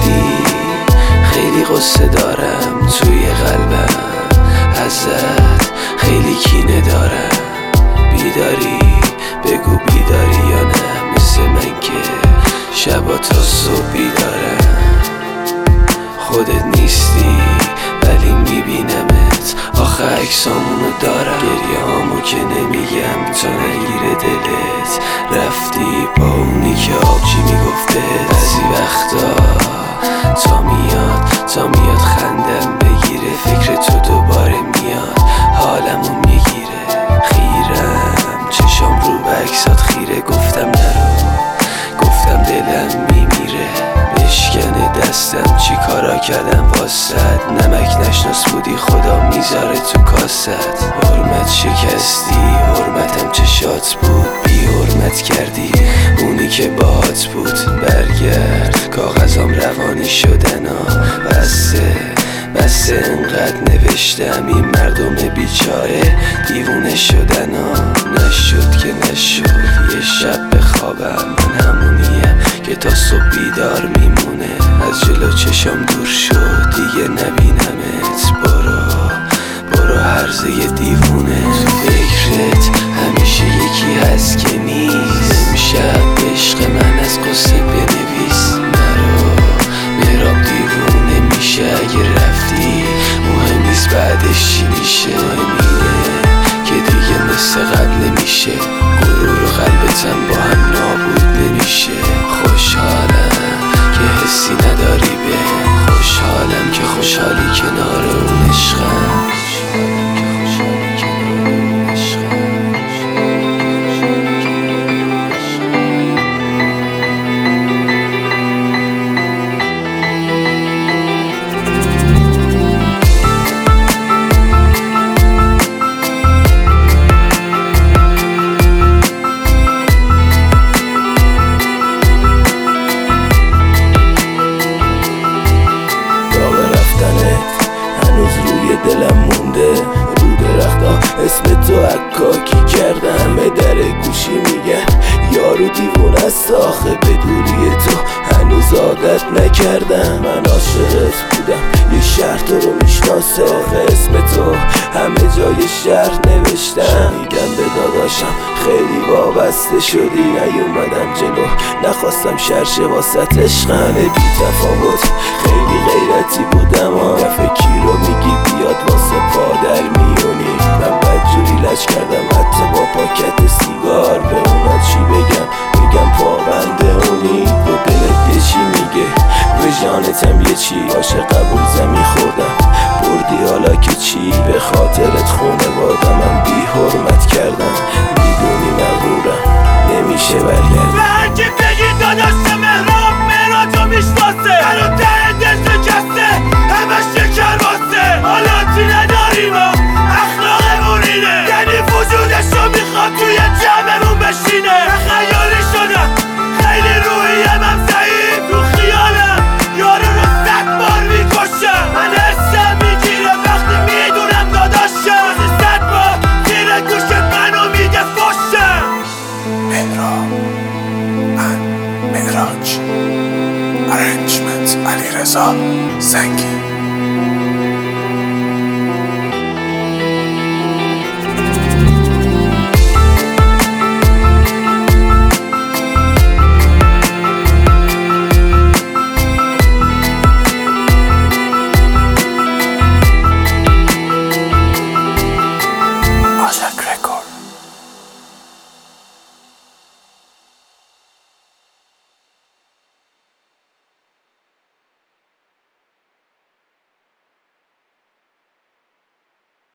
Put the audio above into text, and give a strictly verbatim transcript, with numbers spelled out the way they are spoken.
رفتی خیلی قصه دارم توی قلبم، ازت خیلی کینه دارم. بیداری بگو بیداری یا نه، مثل من که شبا تا صبح بیدارم. خودت نیستی ولی میبینمت، آخه عکسامونو دارم. گریه هامو که نمیگم تا نگیره دلت، رفتی با اونی که آبجی میگفته. بعضی وقتا تا میاد تا میاد خندم بگیره، فکر تو دوباره میاد حالمو میگیره. خیرم چشام رو به عکسات خیره، گفتم نرو گفتم دلم میمیره. بشکنه دستم چی کارا کردم واسد، نمک نشناس بودی خدا میذاره تو کاست. حرمت شکستی حرمتم چشات بود، بی حرمت کردی اونی که باهات بود. برگرد کاغذام روانی شدن ها، بسه بسه انقدر نوشتم این مردم بیچاره دیوونه شدن ها. نشد که نشد یه شب بخوابم، من همونیم که تا صبح بیدار میمونه. از جلو چشم دور شد دیگه نبینمت، برو برو هرزه دیوونه. تو فکرت همیشه یکی هست که نیست، امشب عشق من از قصه بنویس. نرو مراب دیوونه میشه اگه رفتی، مهم نیست بعدش چی میشه. مهمینه که دیگه مثل قبل نمیشه، غرور و قلبتم با هم نابود نمیشه. خوشحالم که حسی نداری به، خوشحالم که خوشحالی کنار اون عشقم. دلم مونده رو درختا اسم تو عکاکی کردم، به در گوشی میگن یارو دیوونه است. آخه به دوری تو هنوز عادت نکردم. من عاشقت بودم یه شهر تو رو میشناسه، آخه اسم تو همه جای شهر نوشتم. شنیدم به داداشم خیلی وابسته شدی، نیومدم جلو نخواستم شرشه واسط عشقم. بی تفاوت خیلی غیرتی بودم، دفعه کی رو میگی بیاد واسه پادر میونی. من بدجوری لج کردم حتی با پاکت سیگار، به اونا چی بگم میگم پابنده اونی. به دلت یه چی میگه به جانتم یه چی، باشه قبول زمین خوردم بردی حالا که چی. به خاطرت خونواده من بی حرمت کردم، میدونی مغرورم نمیشه برگردم. به هر کی بگی داداش مهراب مهراتو میشناسه، هنو ته دل شکسته همش شکر واسه. حالاتی نداریم اخلاقمون اینه، یعنی وجودشو میخواد توی جمعمون بشینه. خیالی شدم خیلی روحیم هم ضعیف، رو خیالم یارو رو صد بار میکشم. من حسم میگیره وقتی میدونم داداشم روزی صد بار زیر گوشت منو میگه فشم. مهراب من مهراج، ارنجمنت علیرضا زنگی.